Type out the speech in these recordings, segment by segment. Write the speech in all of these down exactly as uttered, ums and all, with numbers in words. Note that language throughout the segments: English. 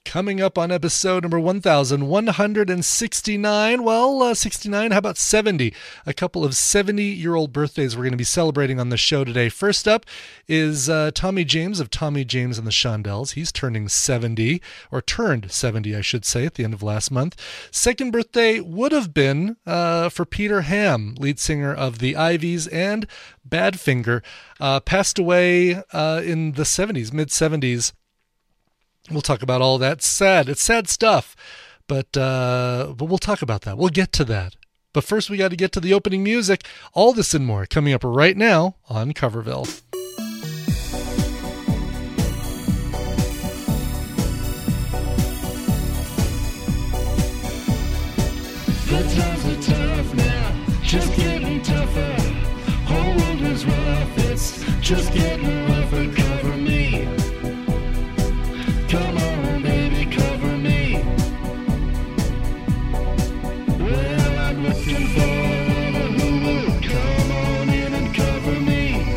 Coming up on episode number one thousand one hundred sixty-nine, well, uh, sixty-nine, how about seventy? A couple of seventy-year-old birthdays we're going to be celebrating on the show today. First up is uh, Tommy James of Tommy James and the Shondells. He's turning seventy, or turned seventy, I should say, at the end of last month. Second birthday would have been uh, for Peter Ham, lead singer of the Ivies and Badfinger. Uh, passed away uh, in the seventies, mid-seventies. We'll talk about all that. Sad. It's sad stuff, but uh, but we'll talk about that. We'll get to that. But first, we got to get to the opening music. All this and more coming up right now on Coverville. The times are tough now, just getting tougher. Whole world is rough, it's just getting rougher. Cover me. Come on, baby, cover me. Well, I'm looking for a lover who will come on in and cover me.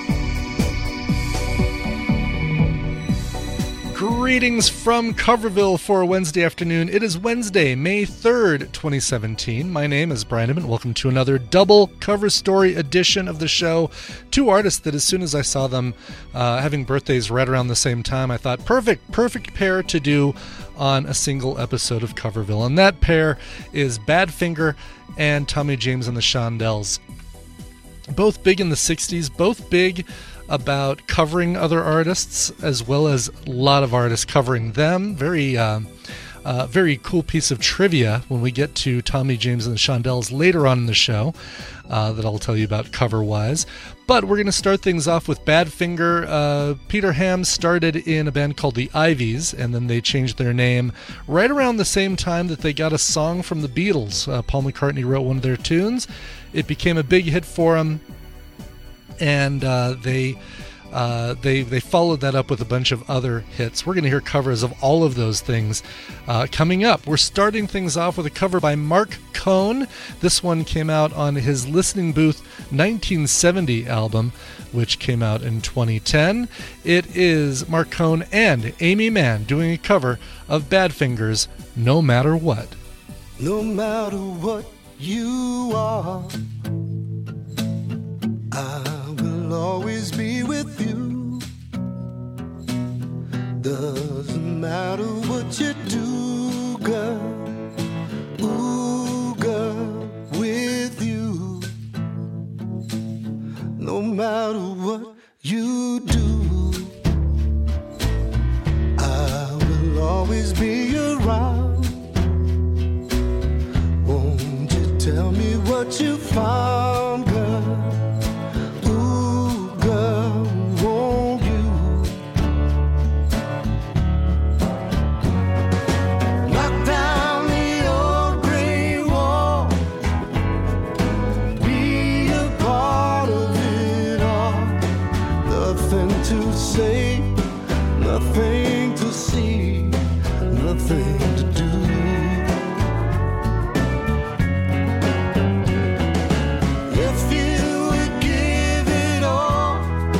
Greetings from Coverville for Wednesday afternoon. It is Wednesday, May third, twenty seventeen. My name is Brian Edmond. Welcome to another double cover story edition of the show. Two artists that as soon as I saw them uh, having birthdays right around the same time, I thought, perfect, perfect pair to do on a single episode of Coverville. And that pair is Badfinger and Tommy James and the Shondells. Both big in the sixties, both big about covering other artists, as well as a lot of artists covering them. Very, uh, uh, very cool piece of trivia when we get to Tommy James and the Shondells later on in the show uh, that I'll tell you about cover-wise. But we're going to start things off with Badfinger. Uh, Peter Ham started in a band called the Ivies, and then they changed their name right around the same time that they got a song from the Beatles. Uh, Paul McCartney wrote one of their tunes. It became a big hit for them. And uh, they uh, they they followed that up with a bunch of other hits. We're going to hear covers of all of those things uh, coming up. We're starting things off with a cover by Marc Cohn. This one came out on his Listening Booth nineteen seventy album, which came out in twenty ten. It is Marc Cohn and Aimee Mann doing a cover of Badfinger's No Matter What. No matter what you are, I will always be with you. Doesn't matter what you do, girl. Ooh, girl, with you. No matter what you do, I will always be around. Won't you tell me what you found, girl? Nothing to see, nothing to do. If you would give it all,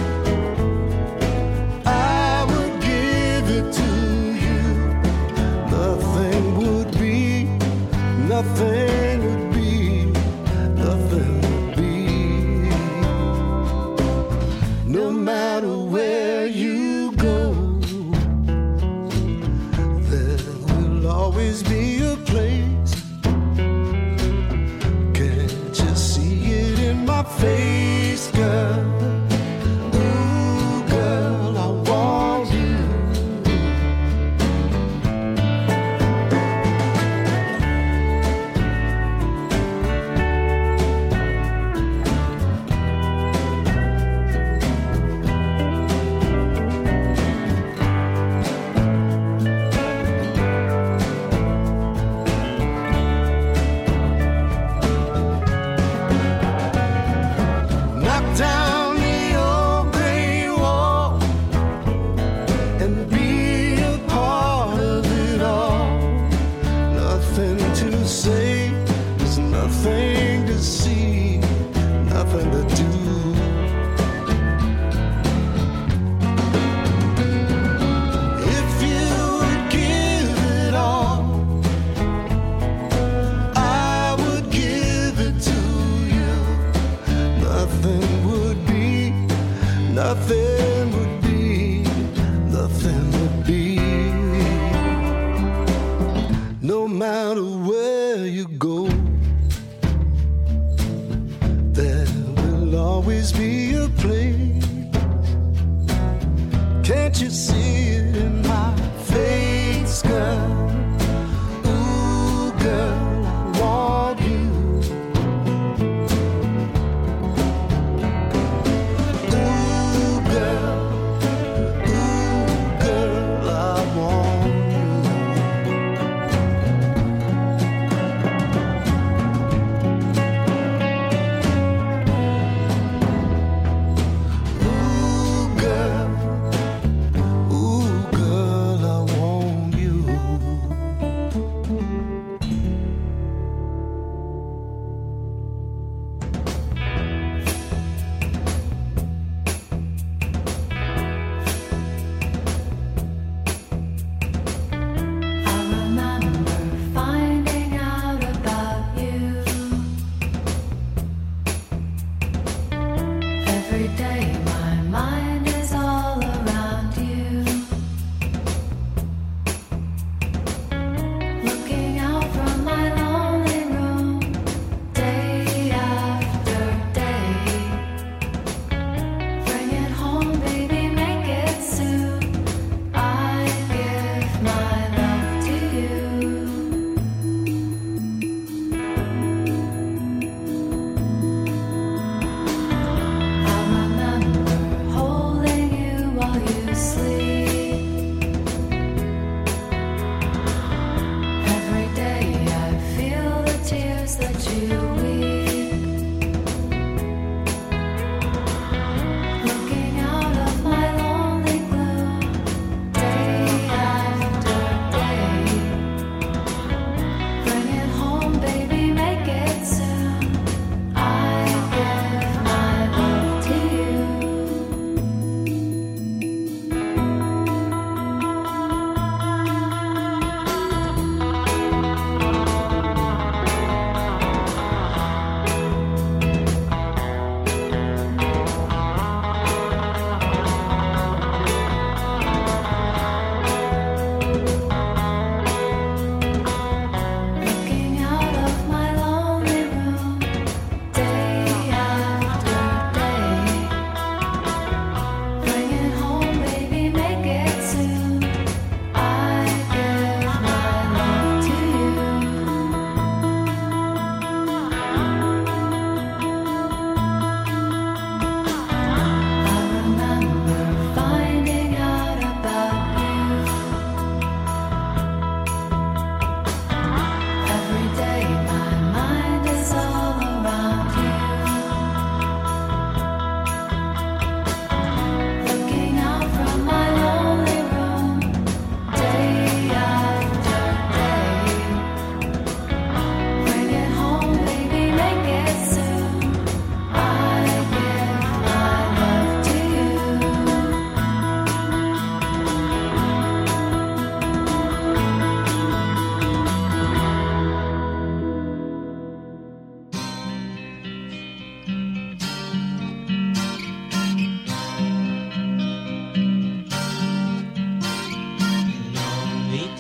I would give it to you. Nothing would be, nothing would be, nothing would be. No matter where you go, always be a place. Can't you see it in my face, girl? Ooh, girl, I want you.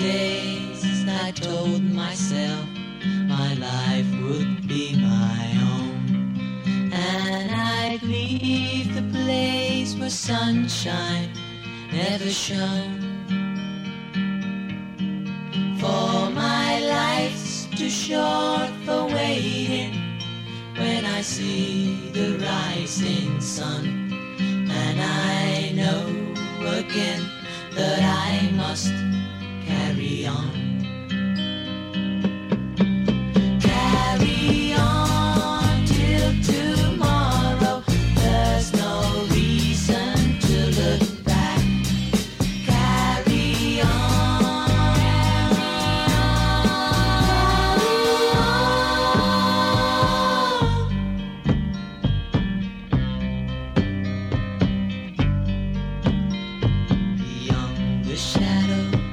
days I told myself my life would be my own, and I'd leave the place where sunshine never shone. For my life's too short for waiting when I see the rising sun, and I know again that I must carry on. Carry on till tomorrow. There's no reason to look back. Carry on. Beyond the shadow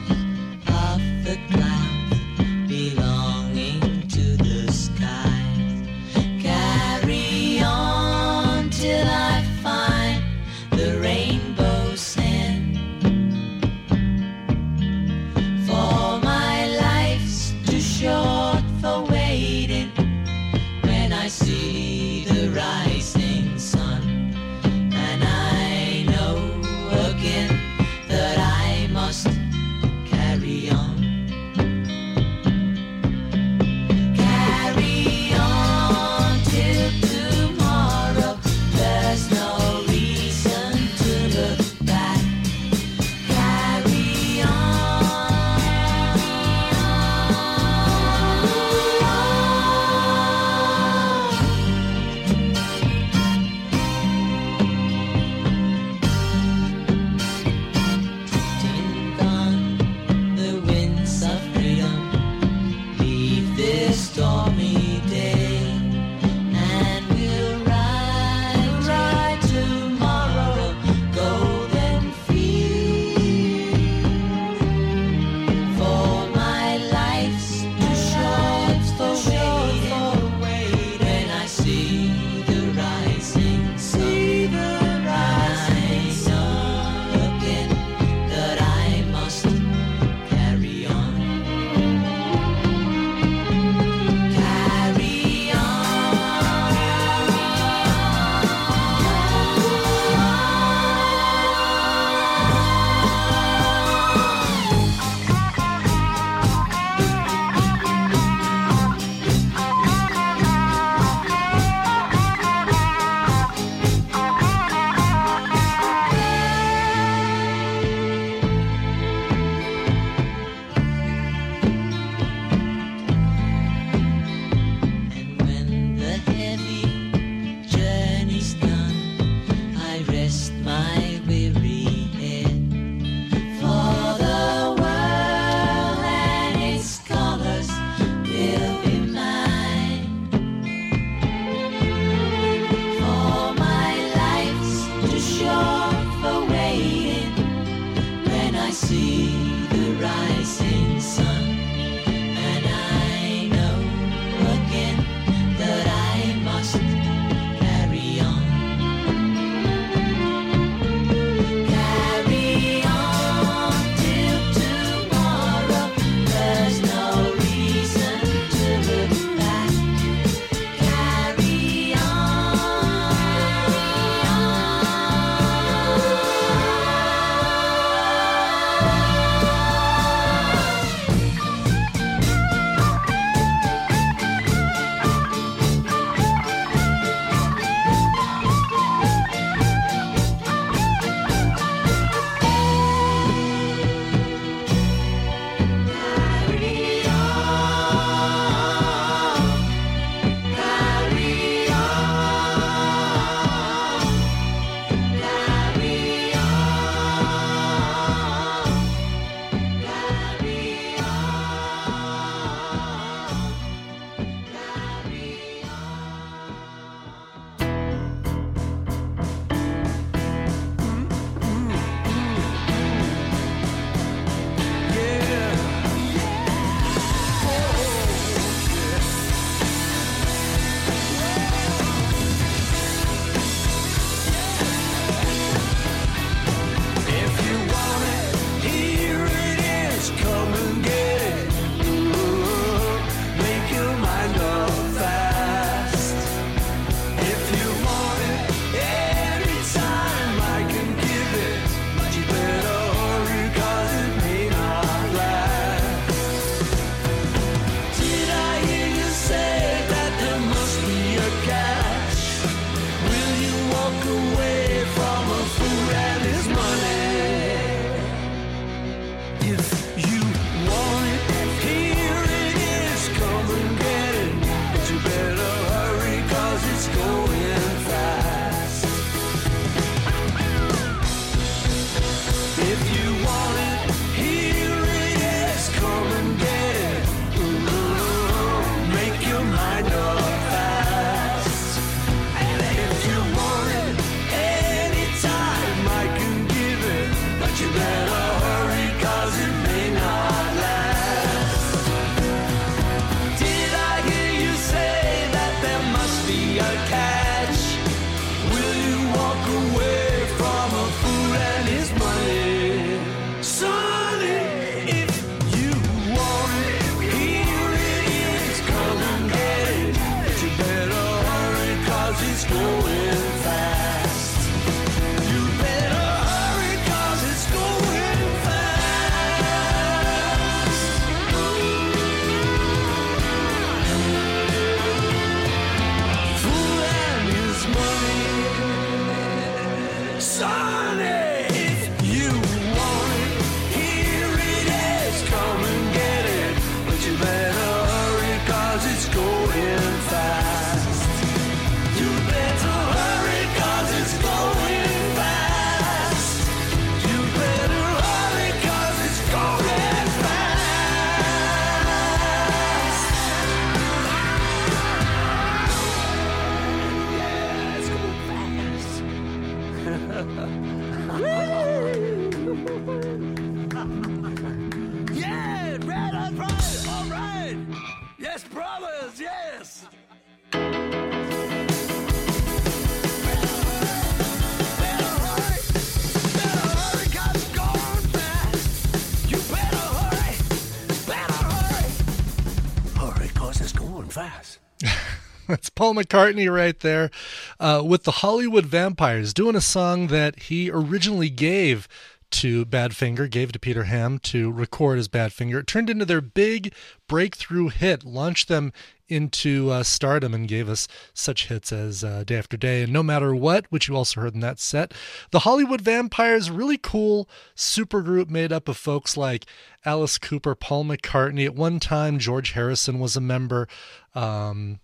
fast. That's Paul McCartney right there uh, with the Hollywood Vampires, doing a song that he originally gave to Badfinger, gave to Peter Ham to record as Badfinger. It turned into their big breakthrough hit, launched them into uh, stardom, and gave us such hits as uh, Day After Day and No Matter What, which you also heard in that set. The Hollywood Vampires, really cool supergroup made up of folks like Alice Cooper, Paul McCartney. At one time, George Harrison was a member. Um,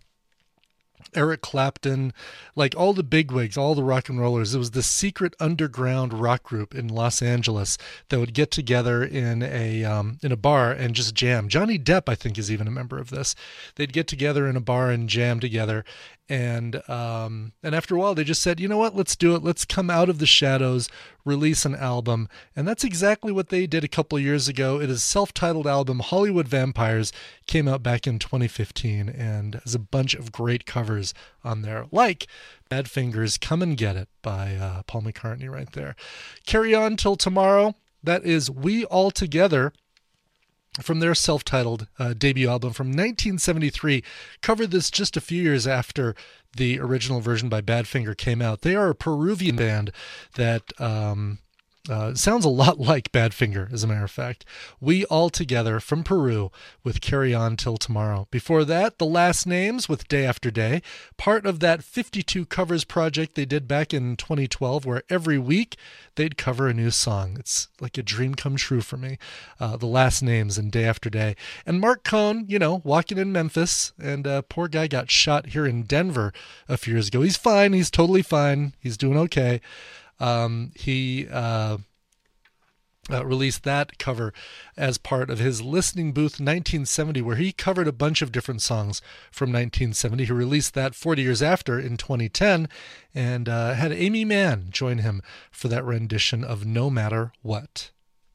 Eric Clapton, like all the bigwigs, all the rock and rollers. It was the secret underground rock group in Los Angeles that would get together in a um, in a bar and just jam. Johnny Depp, I think, is even a member of this. They'd get together in a bar and jam together, and um, and after a while, they just said, you know what, let's do it. Let's come out of the shadows, release an album, and that's exactly what they did a couple of years ago. It is a self-titled album, Hollywood Vampires, came out back in twenty fifteen, and has a bunch of great covers on there, like Badfinger's Come and Get It by uh, Paul McCartney right there. Carry On Till Tomorrow, that is We All Together from their self-titled uh, debut album from nineteen seventy-three. Covered this just a few years after the original version by Badfinger came out. They are a Peruvian band that um, uh, sounds a lot like Badfinger, as a matter of fact. We All Together from Peru with Carry On Till Tomorrow. Before that, The Last Names with Day After Day, part of that fifty-two covers project they did back in twenty twelve, where every week they'd cover a new song. It's like a dream come true for me. Uh, the Last Names and Day After Day. And Mark Cohn, you know, walking in Memphis, and uh, poor guy got shot here in Denver a few years ago. He's fine. He's totally fine. He's doing okay. Um, he uh, uh, released that cover as part of his Listening Booth nineteen seventy, where he covered a bunch of different songs from nineteen seventy. He released that forty years after in twenty ten, and uh, had Amy Mann join him for that rendition of No Matter What.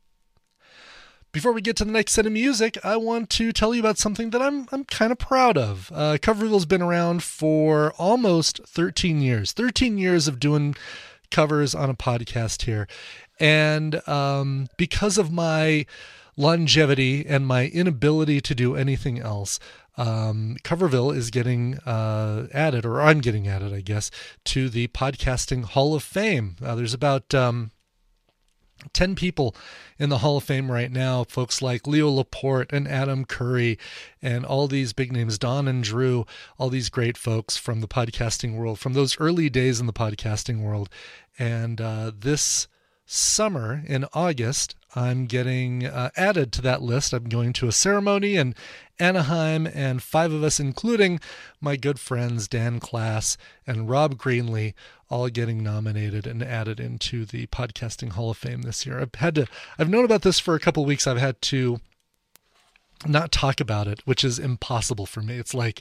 Before we get to the next set of music, I want to tell you about something that I'm I'm kind of proud of. Uh, Coverville's been around for almost thirteen years. thirteen years of doing covers on a podcast here. And um, because of my longevity and my inability to do anything else, um, Coverville is getting uh, added, or I'm getting added, I guess, to the Podcasting Hall of Fame. Uh, there's about um, ten people in the Hall of Fame right now, folks like Leo Laporte and Adam Curry and all these big names, Don and Drew, all these great folks from the podcasting world, from those early days in the podcasting world. And uh, this summer in August, I'm getting uh, added to that list. I'm going to a ceremony in Anaheim, and five of us, including my good friends Dan Class and Rob Greenlee, all getting nominated and added into the Podcasting Hall of Fame this year. I've had to, I've known about this for a couple of weeks. I've had to not talk about it, which is impossible for me. It's like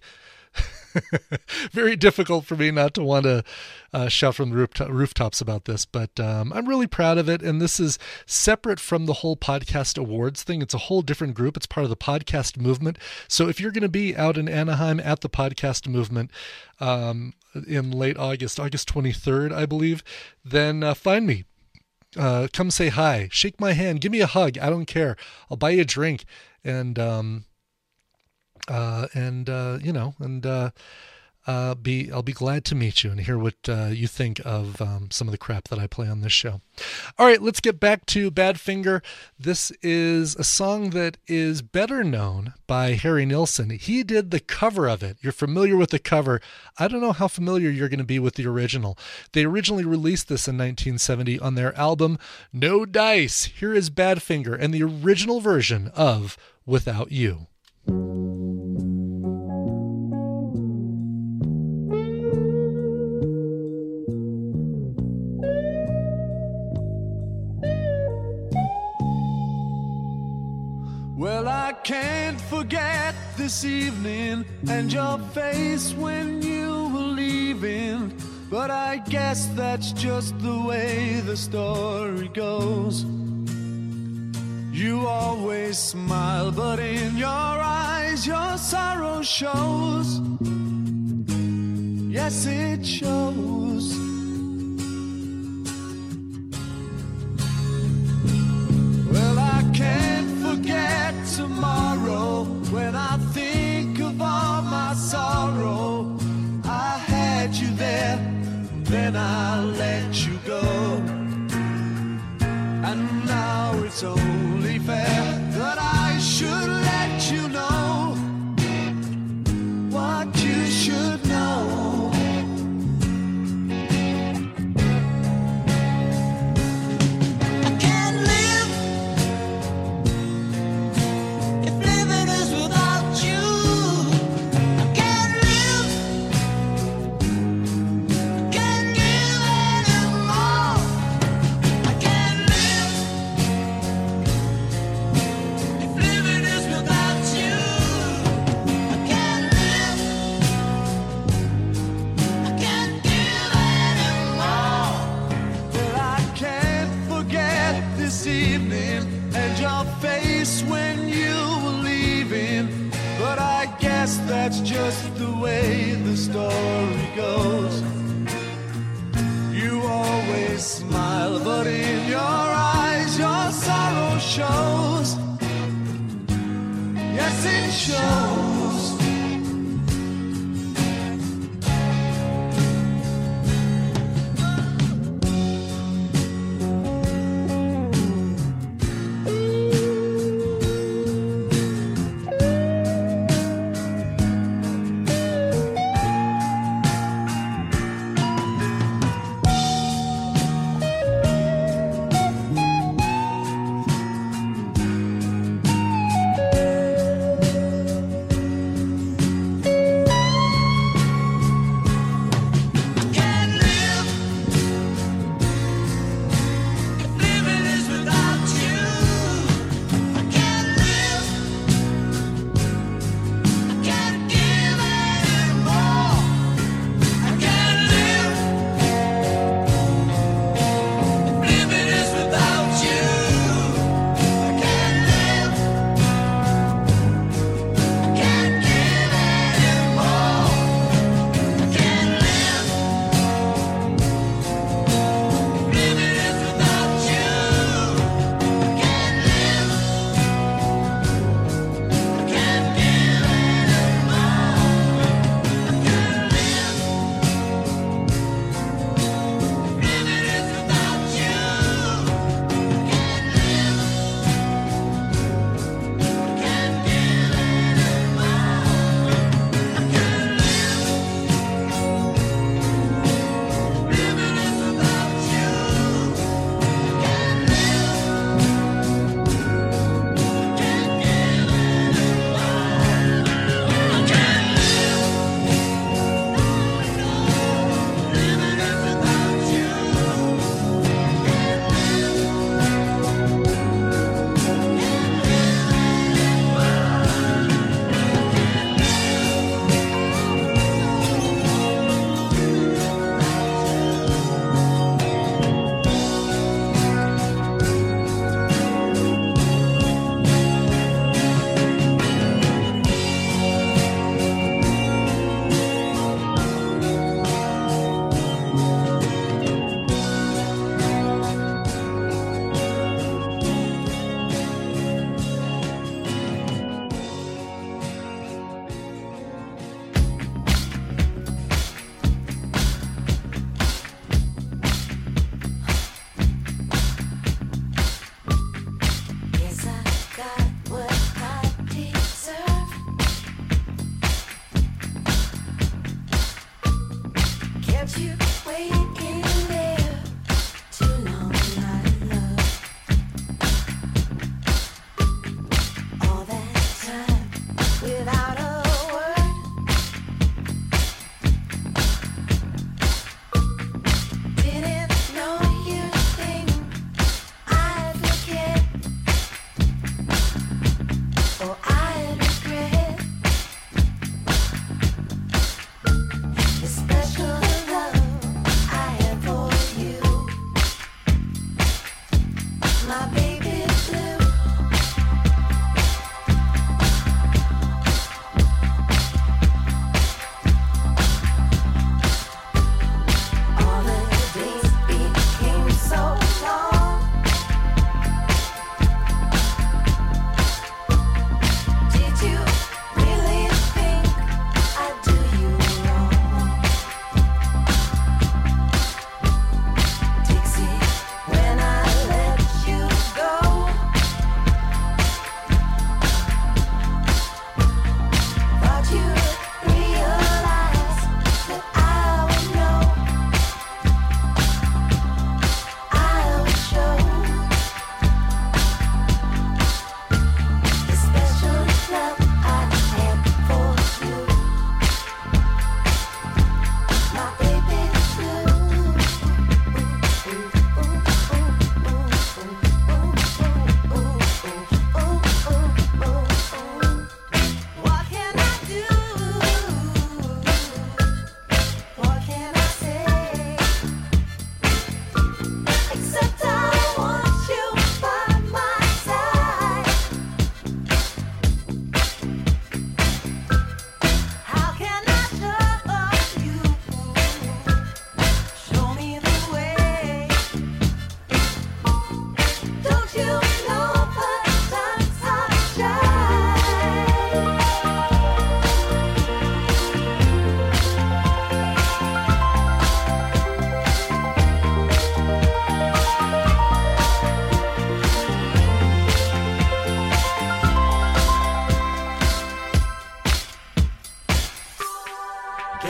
very difficult for me not to want to uh, shout from the rooftop, rooftops about this, but um, I'm really proud of it. And this is separate from the whole podcast awards thing. It's a whole different group. It's part of the podcast movement. So if you're going to be out in Anaheim at the podcast movement um, in late August, August twenty-third, I believe, then uh, find me. Uh, come say hi, shake my hand, give me a hug. I don't care. I'll buy you a drink. And, um, Uh, and, uh, you know, and, uh, uh, be, I'll be glad to meet you and hear what, uh, you think of, um, some of the crap that I play on this show. All right, let's get back to Badfinger. This is a song that is better known by Harry Nilsson. He did the cover of it. You're familiar with the cover. I don't know how familiar you're going to be with the original. They originally released this in nineteen seventy on their album, No Dice. Here is Badfinger and the original version of Without You. Well, I can't forget this evening and your face when you were leaving, but I guess that's just the way the story goes. You always smile, but in your eyes your sorrow shows. Yes, it shows. Well, I can't forget tomorrow when I think of all my sorrows. I let you go. And now it's only fair that I should let you know what you should know. I can't live if living is without you. I can't live, I can't give anymore. I can't live if living is without you. I can't live, I can't give anymore. But I can't forget this evening and your face when you were leaving. But I guess that's just the way the story goes. You always smile, but in your eyes your sorrow shows. Yes, it shows.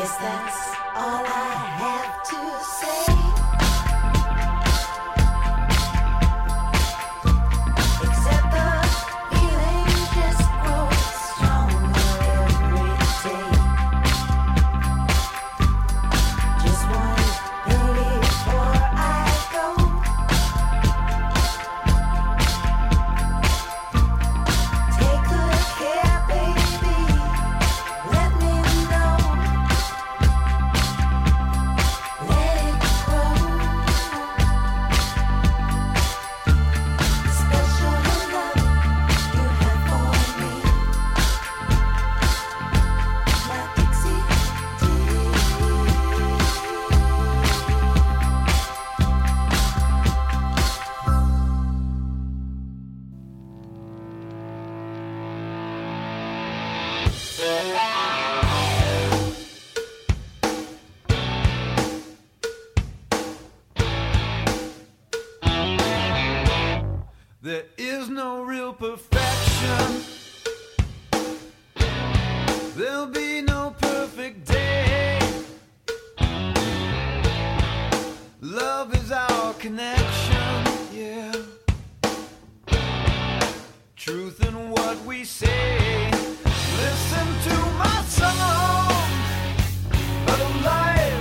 guess that's all I have to say. Except the feeling just grows stronger every day. Just one thing before I go. Take good care, baby. Let me know. Let it grow. Special love you have for me. My Dixie There is no real perfection. There'll be no perfect day. Love is our connection, yeah. Truth in what we say. Listen to my song of life.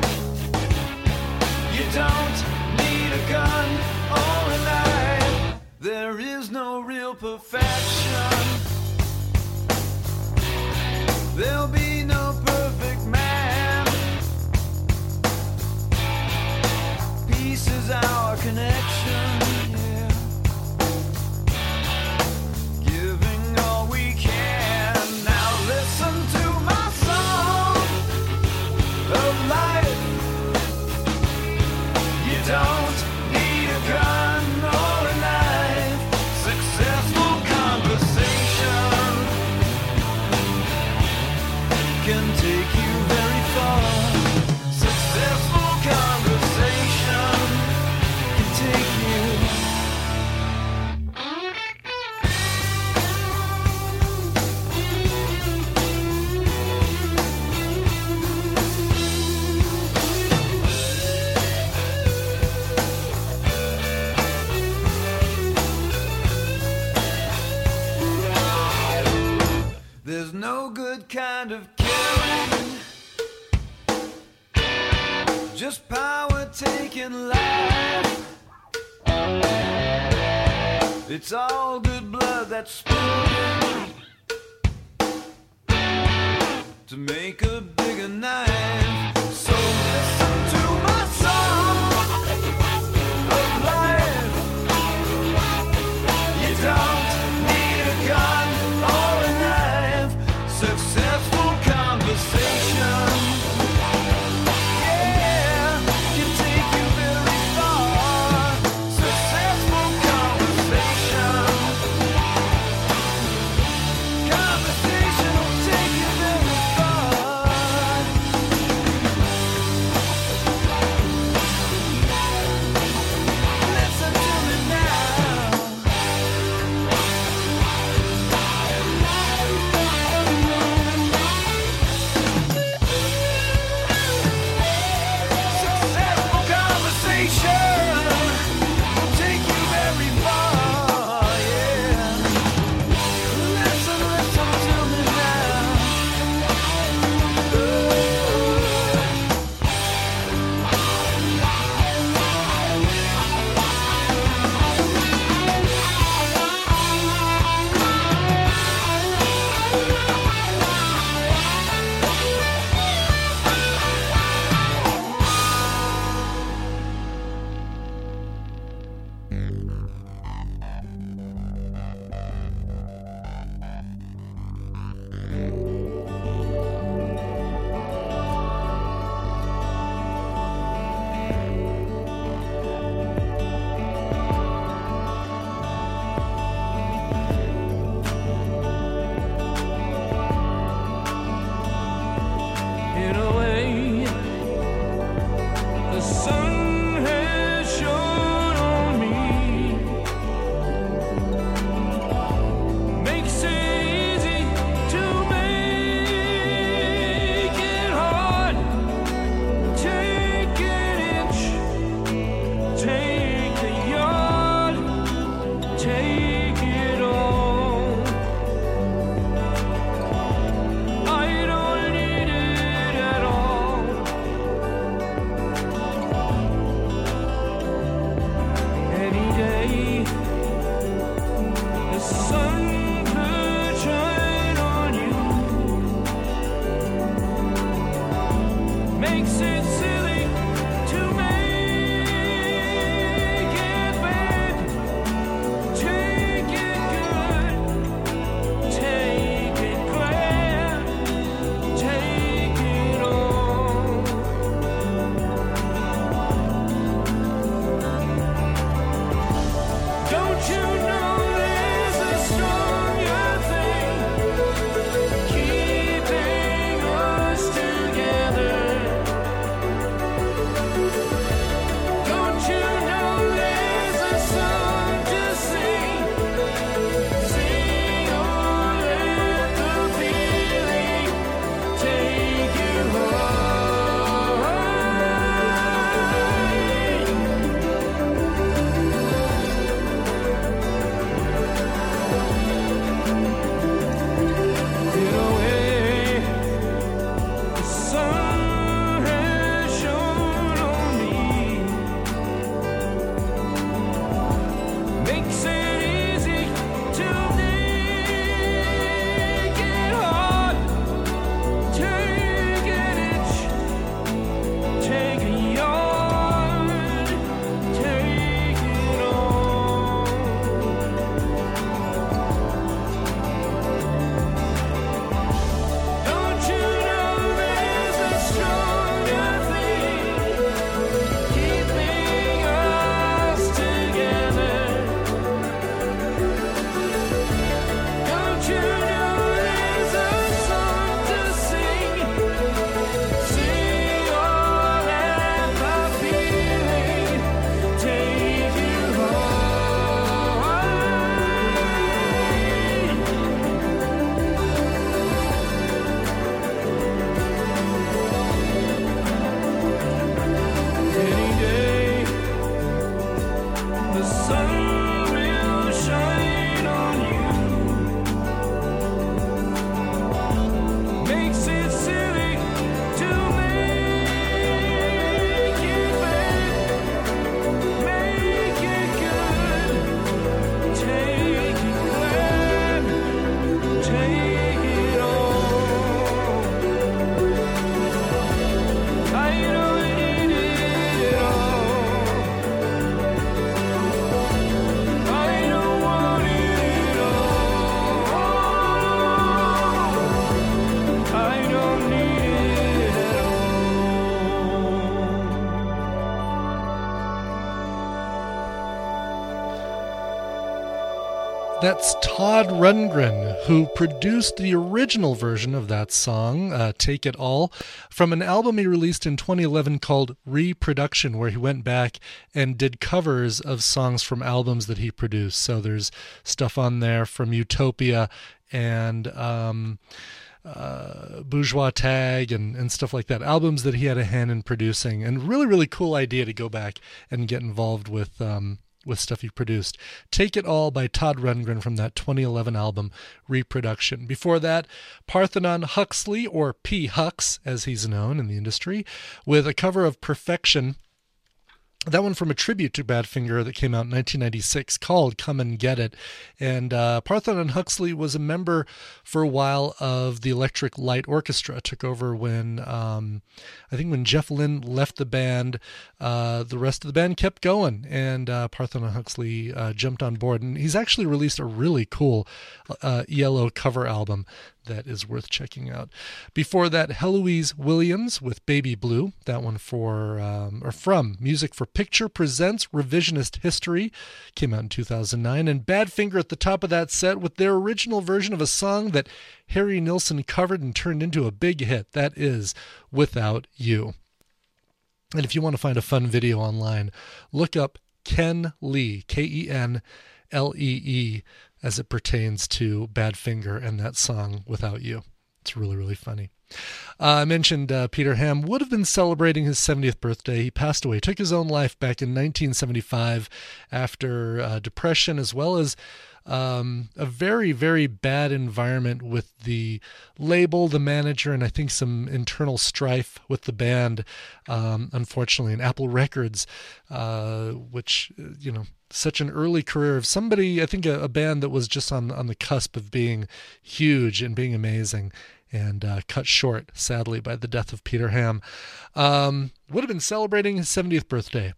You don't need a gun or a knife. There is no real perfection. There'll be no perfect man. Peace is our connection, yeah. Giving all we can. Now listen to my song of life. You don't need a gun or a knife. Successful conversation can take you very far. Successful conversation can take you. There's no good kind of killing, just power taking life. It's all good blood that's spilling to make a bigger knife. So listen to my song of life. You don't need a gun or a knife. Successful conversation, yeah, can take you very far. Successful conversation, conversation will take you very far. That's Todd Rundgren, who produced the original version of that song, uh, Take It All, from an album he released in twenty eleven called Reproduction, where he went back and did covers of songs from albums that he produced. So there's stuff on there from Utopia and um, uh, Bourgeois Tag and, and stuff like that, albums that he had a hand in producing. And really, really cool idea to go back and get involved with um, with stuff he produced. Take It All by Todd Rundgren from that twenty eleven album, Reproduction. Before that, Parthenon Huxley, or P. Hux, as he's known in the industry, with a cover of Perfection. That one from a tribute to Badfinger that came out in nineteen ninety-six called Come and Get It. And uh, Parthenon Huxley was a member for a while of the Electric Light Orchestra. Took over when, um, I think when Jeff Lynne left the band, uh, the rest of the band kept going. And uh, Parthenon Huxley uh, jumped on board. And he's actually released a really cool uh, E L O cover album that is worth checking out. Before that, Heloise Williams with Baby Blue, that one for um, or from Music for Picture Presents Revisionist History, came out in two thousand nine, and Badfinger at the top of that set with their original version of a song that Harry Nilsson covered and turned into a big hit. That is Without You. And if you want to find a fun video online, look up Ken Lee, K E N L E E, as it pertains to Badfinger and that song Without You. It's really, really funny. Uh, I mentioned uh, Peter Ham would have been celebrating his seventieth birthday. He passed away, took his own life back in nineteen seventy-five after uh, depression, as well as um, a very, very bad environment with the label, the manager, and I think some internal strife with the band, um, unfortunately, and Apple Records, uh, which, you know, such an early career of somebody, I think a, a band that was just on, on the cusp of being huge and being amazing, and uh, cut short, sadly, by the death of Peter Ham. Um, would have been celebrating his seventieth birthday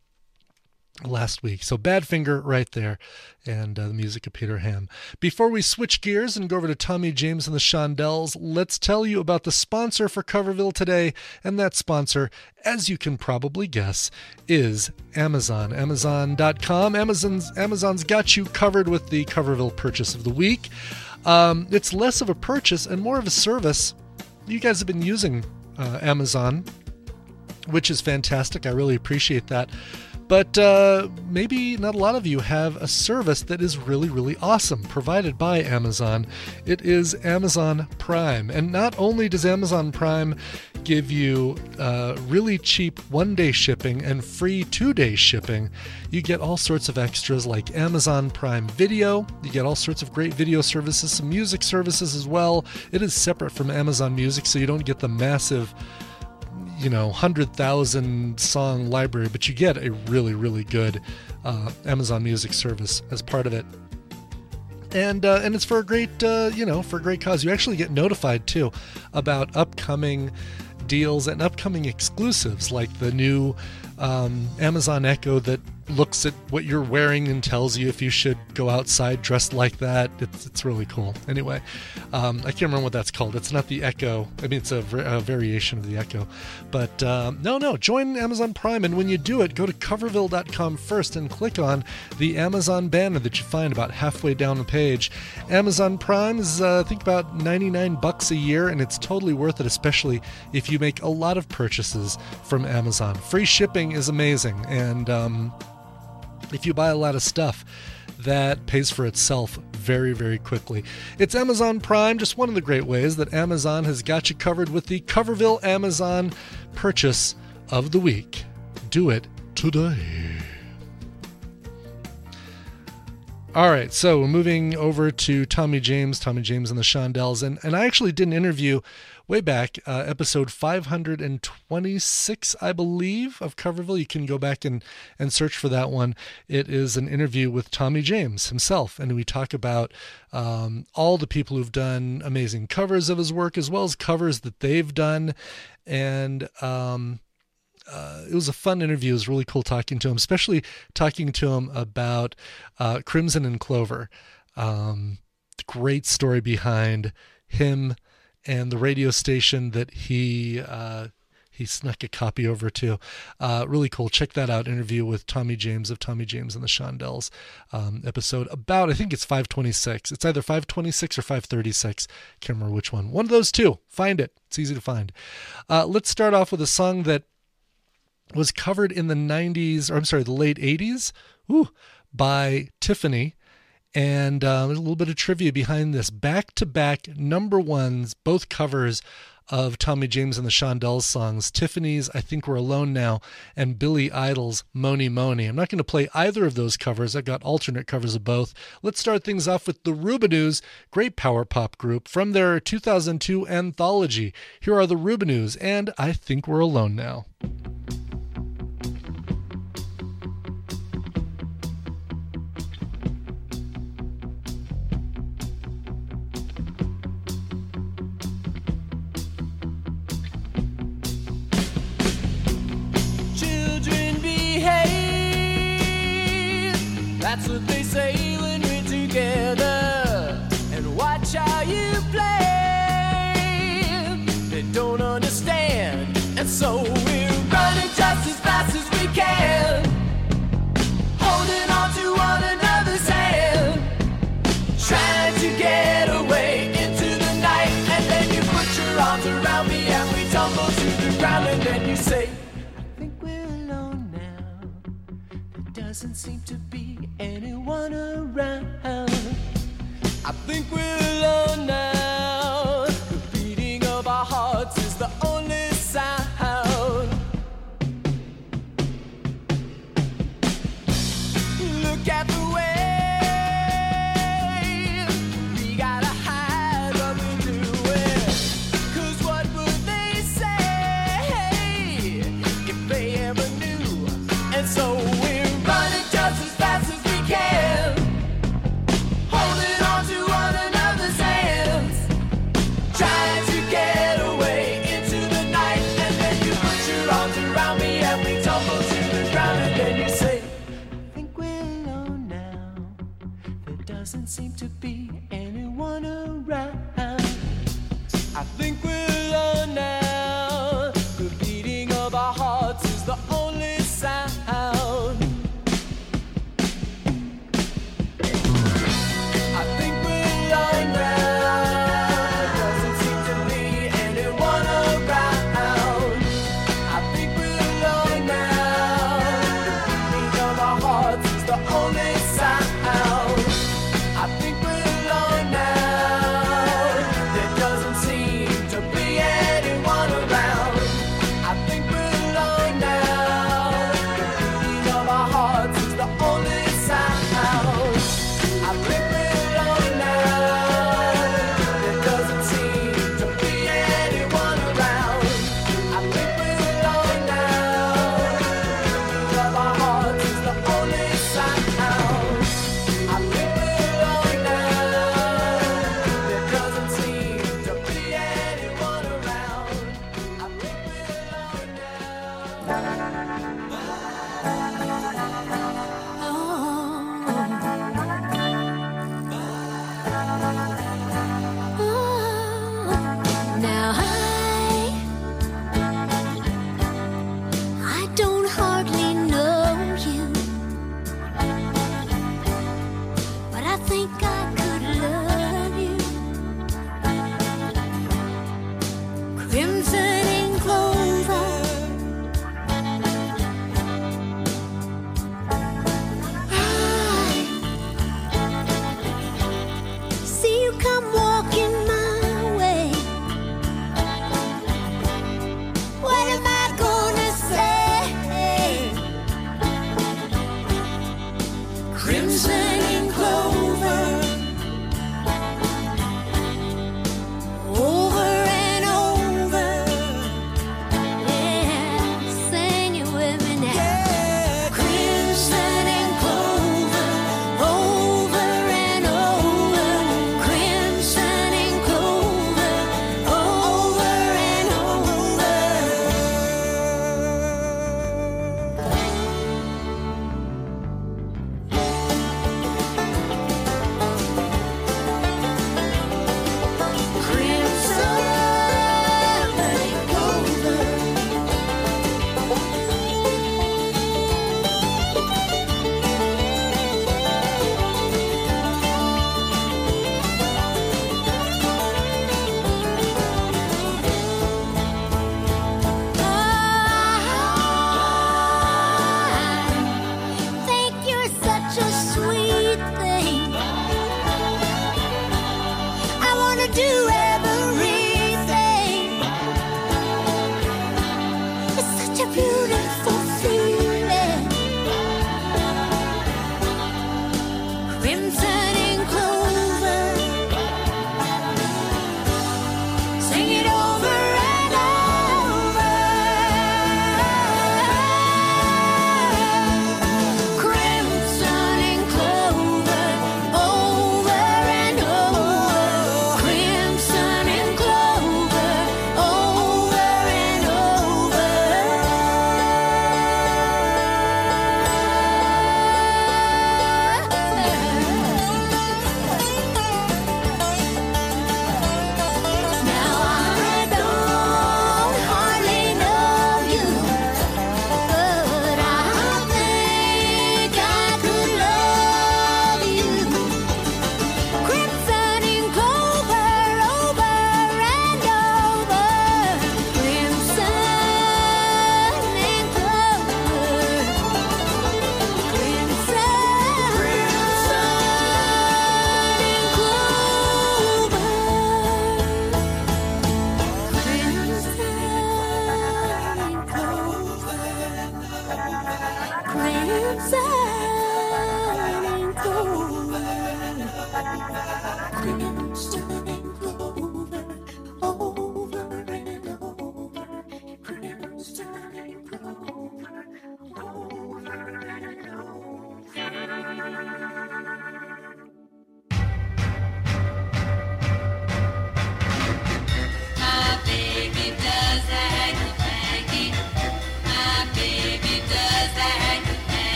last week. So Badfinger right there, and uh, the music of Peter Ham. Before we switch gears and go over to Tommy James and the Shondells, let's tell you about the sponsor for Coverville today, and that sponsor, as you can probably guess, is Amazon. Amazon dot com. Amazon's, Amazon's got you covered with the Coverville purchase of the week. Um, it's less of a purchase and more of a service. You guys have been using uh, Amazon, which is fantastic. I really appreciate that. But uh, maybe not a lot of you have a service that is really, really awesome, provided by Amazon. It is Amazon Prime. And not only does Amazon Prime give you uh, really cheap one-day shipping and free two-day shipping, you get all sorts of extras like Amazon Prime Video. You get all sorts of great video services, some music services as well. It is separate from Amazon Music, so you don't get the massive, you know, one hundred thousand song library, but you get a really, really good uh, Amazon Music service as part of it. And uh, and it's for a great, uh, you know, for a great cause. You actually get notified, too, about upcoming deals and upcoming exclusives, like the new um, Amazon Echo that looks at what you're wearing and tells you if you should go outside dressed like that. It's it's really cool. Anyway, um, I can't remember what that's called. It's not the Echo. I mean, it's a, a variation of the Echo. But um, no, no, join Amazon Prime. And when you do it, go to Coverville dot com first and click on the Amazon banner that you find about halfway down the page. Amazon Prime is, uh, I think, about ninety-nine bucks a year, and it's totally worth it, especially if you make a lot of purchases from Amazon. Free shipping is amazing, and um, if you buy a lot of stuff, that pays for itself very, very quickly. It's Amazon Prime, just one of the great ways that Amazon has got you covered with the Coverville Amazon purchase of the week. Do it today. All right, so we're moving over to Tommy James, Tommy James and the Shondells, and, and I actually did an interview way back, uh, episode five hundred twenty-six, I believe, of Coverville. You can go back and, and search for that one. It is an interview with Tommy James himself, and we talk about um, all the people who've done amazing covers of his work, as well as covers that they've done, and um, Uh, it was a fun interview. It was really cool talking to him, especially talking to him about uh, Crimson and Clover. Um, the great story behind him and the radio station that he uh, he snuck a copy over too. Uh, really cool. Check that out. Interview with Tommy James of Tommy James and the Shondells. Um, episode about, I think it's five twenty-six. It's either five twenty-six or five thirty-six. Can't remember which one. One of those two. Find it. It's easy to find. Uh, let's start off with a song that was covered in the nineties, or I'm sorry, the late eighties, ooh, by Tiffany. And uh, there's a little bit of trivia behind this. Back-to-back number ones, both covers of Tommy James and the Shondells songs. Tiffany's I Think We're Alone Now and Billy Idol's Moni Moni. I'm not going to play either of those covers. I've got alternate covers of both. Let's start things off with the Rubinoos, great power pop group from their two thousand two anthology. Here are the Rubinoos and I Think We're Alone Now. That's what they say when we're together. And watch how you play. They don't understand. And so we're running just as fast as we can, holding on to one another's hand, trying to get away into the night. And then you put your arms around me and we tumble to the ground. And then you say, I think we're alone now. There doesn't seem to be anyone around. I think we're alone now. The beating of our hearts is the only sound. Look at the way we gotta hide what we're doing. 'Cause what would they say if they ever knew? And so we're running just as fast as we can, holding on to one another.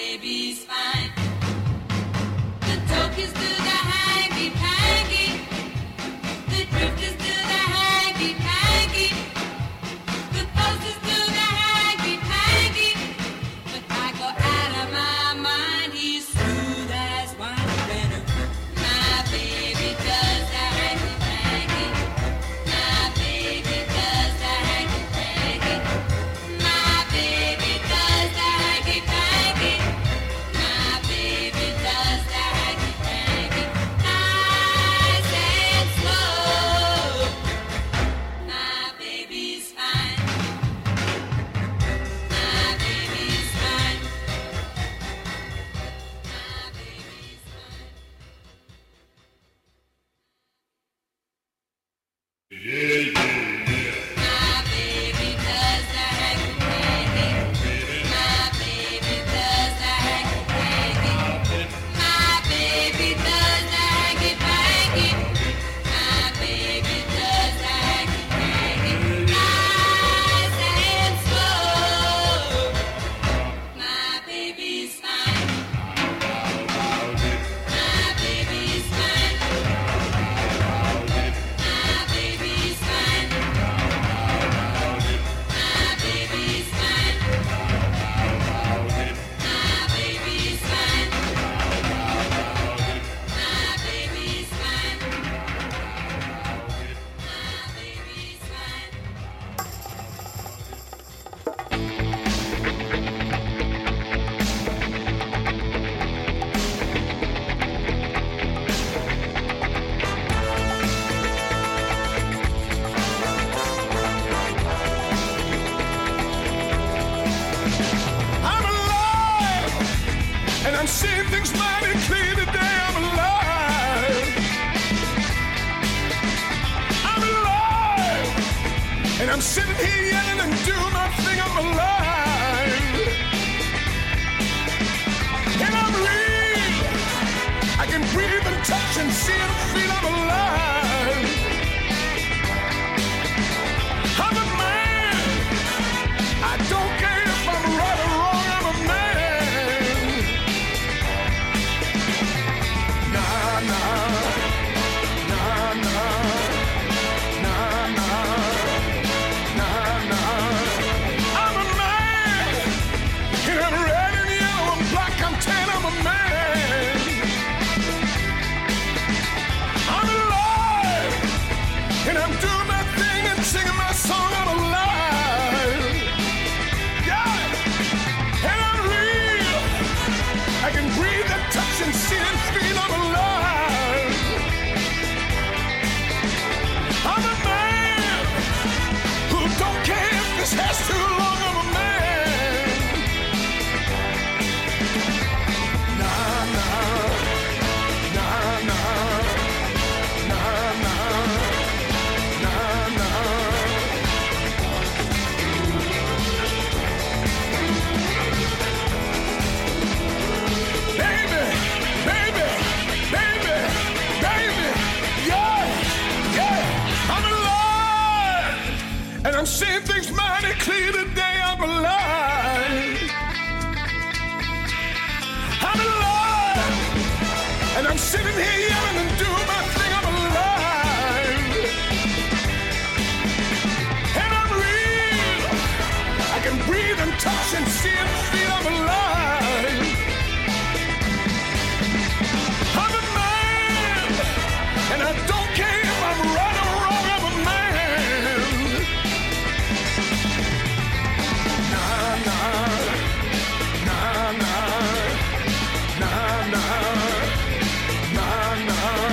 baby's fine. The tokies do the hanky-panky. The drifters do the hanky-panky. The posters do the hanky-panky. But I go out of my mind. He's smooth as wine. Better. My baby does the hanky-panky. My baby does the hanky-panky. My baby does the hanky-panky. My baby does the hanky-panky. Nice and slow. My baby's fine. My baby's fine. My baby's fine. My baby does the hanky-panky. My baby does the hanky-panky. My baby does the hanky-panky. My baby does the hanky-panky. Nice and slow. My baby's fine. My baby's fine. My baby's fine. My baby's fine. My baby's fine. My baby's fine. My baby's fine. I'm alive, and I'm seeing things mighty clear today. I'm alive. I'm alive, and I'm sitting here yelling and doing my thing. I'm alive, and I'm real. I can breathe and touch and see and feel. I'm alive. I'm a man. I don't care if I'm right or wrong, I'm a man. Nah, nah, nah, nah, nah, nah, nah, nah. I'm a man, and I'm red and yellow, I'm black, I'm tan, I'm a man. I'm alive, and I'm doing my thing and singing my song. I'm alive. Yeah, and I'm real. I can breathe and touch and see and feel. I'm alive. I'm a man who don't care if this hair's too long. I'm a man. Nah, nah, nah, nah, nah, nah, nah, nah. Baby, baby, baby, baby, yeah, yeah, I'm alive, and I'm seeing things mighty clear today. I'm alive, I'm alive, and I'm sitting here yelling and doing my thing. I'm alive, and I'm real. I can breathe and touch and see and feel. I'm alive. I'm a man, and I don't care if I'm right or wrong. I'm a man. Nah, nah, nah, nah, nah, nah, nah, nah.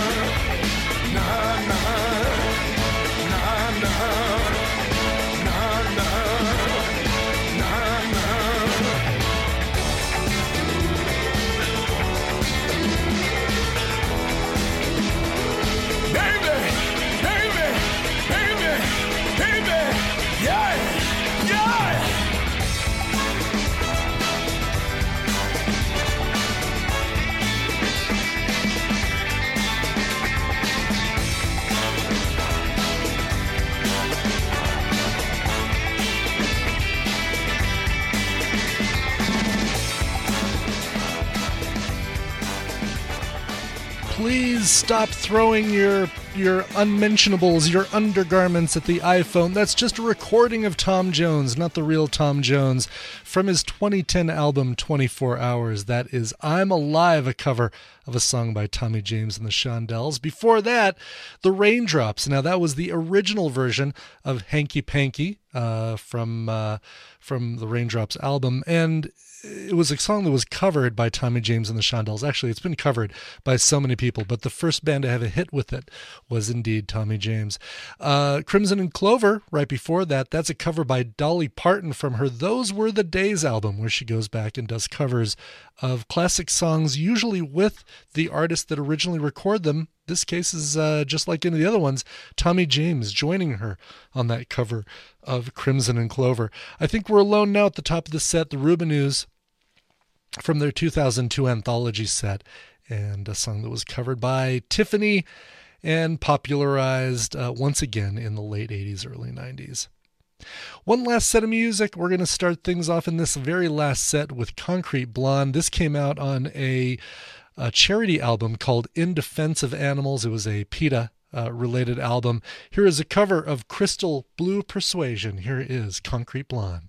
please stop throwing your your unmentionables, your undergarments at the iPhone. That's just a recording of Tom Jones, not the real Tom Jones, from his twenty ten album twenty-four hours. That is I'm Alive, a cover of a song by Tommy James and the Shondells. Before that, The Raindrops. Now, that was the original version of Hanky Panky uh, from uh, from the Raindrops album, and it was a song that was covered by Tommy James and the Shondells. Actually, it's been covered by so many people, but the first band to have a hit with it was indeed Tommy James. Uh, Crimson and Clover, right before that, that's a cover by Dolly Parton from her Those Were the Days album, where she goes back and does covers of classic songs, usually with the artist that originally recorded them. This case is uh, just like any of the other ones, Tommy James joining her on that cover of Crimson and Clover. I think we're alone now at the top of the set, the Rubinoos, from their two thousand two anthology set, and a song that was covered by Tiffany and popularized uh, once again in the late eighties, early nineties. One last set of music. We're going to start things off in this very last set with Concrete Blonde. This came out on a, a charity album called In Defense of Animals. It was a PETA uh, related album. Here is a cover of Crystal Blue Persuasion. Here is Concrete Blonde.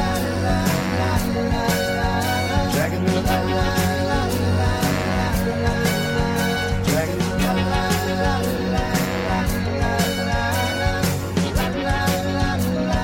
Dragging the la la la la la la. Dragging the la la la la la la la la la la la la.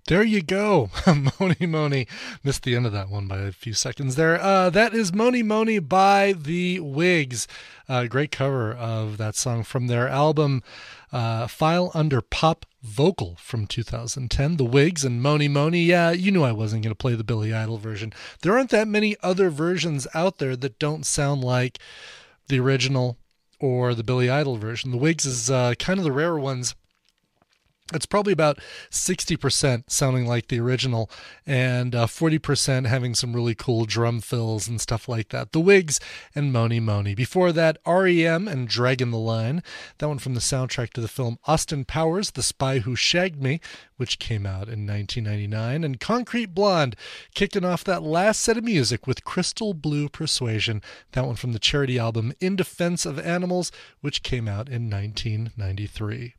There you go. Moni Moni. Missed the end of that one by a few seconds there. Uh, that is Moni Moni by the Wigs. Uh, great cover of that song from their album uh, File Under Pop Vocal from two thousand ten. The Wigs and Moni Moni. Yeah, you knew I wasn't going to play the Billy Idol version. There aren't that many other versions out there that don't sound like the original or the Billy Idol version. The Wigs is uh, kind of the rare ones. It's probably about sixty percent sounding like the original and uh, forty percent having some really cool drum fills and stuff like that. The Wigs and Moni Moni. Before that, R E M and Draggin' the Line. That one from the soundtrack to the film Austin Powers, The Spy Who Shagged Me, which came out in nineteen ninety-nine. And Concrete Blonde kicking off that last set of music with Crystal Blue Persuasion. That one from the charity album In Defense of Animals, which came out in nineteen ninety-three.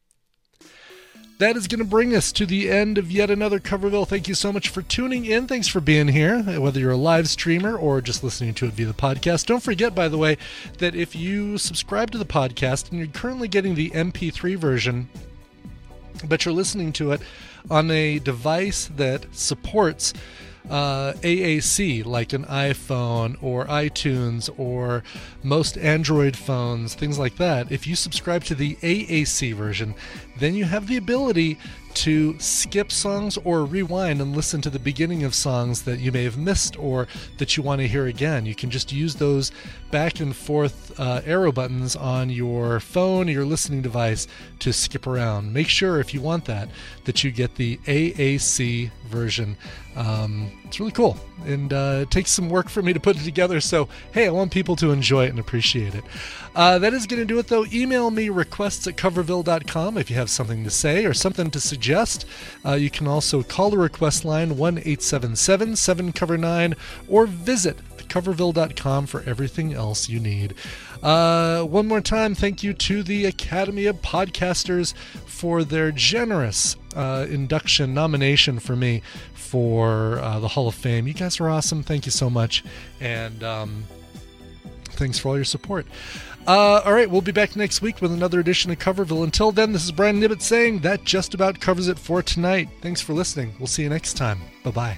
That is going to bring us to the end of yet another Coverville. Thank you so much for tuning in. Thanks for being here, whether you're a live streamer or just listening to it via the podcast. Don't forget, by the way, that if you subscribe to the podcast and you're currently getting the M P three version, but you're listening to it on a device that supports Uh, A A C, like an iPhone or iTunes or most Android phones, things like that. If you subscribe to the A A C version, then you have the ability to skip songs or rewind and listen to the beginning of songs that you may have missed or that you want to hear again. You can just use those back and forth uh, arrow buttons on your phone or your listening device to skip around. Make sure, if you want that, that you get the A A C version. Um, it's really cool, and uh, it takes some work for me to put it together, so hey, I want people to enjoy it and appreciate it. Uh, that is going to do it, though. Email me requests at coverville dot com if you have something to say or something to suggest. Uh, you can also call the request line one eight seven seven seven cover nine or visit coverville dot com for everything else you need. Uh, one more time, thank you to the Academy of Podcasters for their generous uh, induction nomination for me for uh, the Hall of Fame. You guys are awesome. Thank you so much. And um, thanks for all your support. Uh, all right, we'll be back next week with another edition of Coverville. Until then, this is Brian Nibbett saying that just about covers it for tonight. Thanks for listening. We'll see you next time. Bye-bye.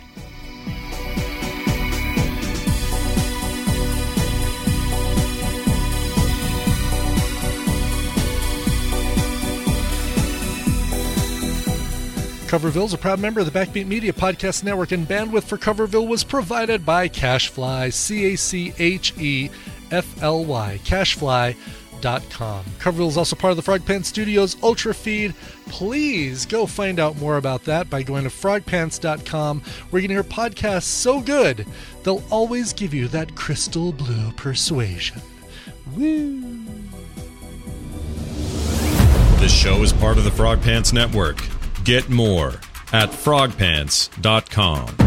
Coverville is a proud member of the Backbeat Media Podcast Network, and bandwidth for Coverville was provided by CashFly, C A C H E F L Y, cashfly dot com. Coverville is also part of the Frog Pants Studios Ultra Feed. Please go find out more about that by going to frog pants dot com, where you can hear podcasts so good, they'll always give you that crystal blue persuasion. Woo! This show is part of the Frog Pants Network. Get more at frog pants dot com.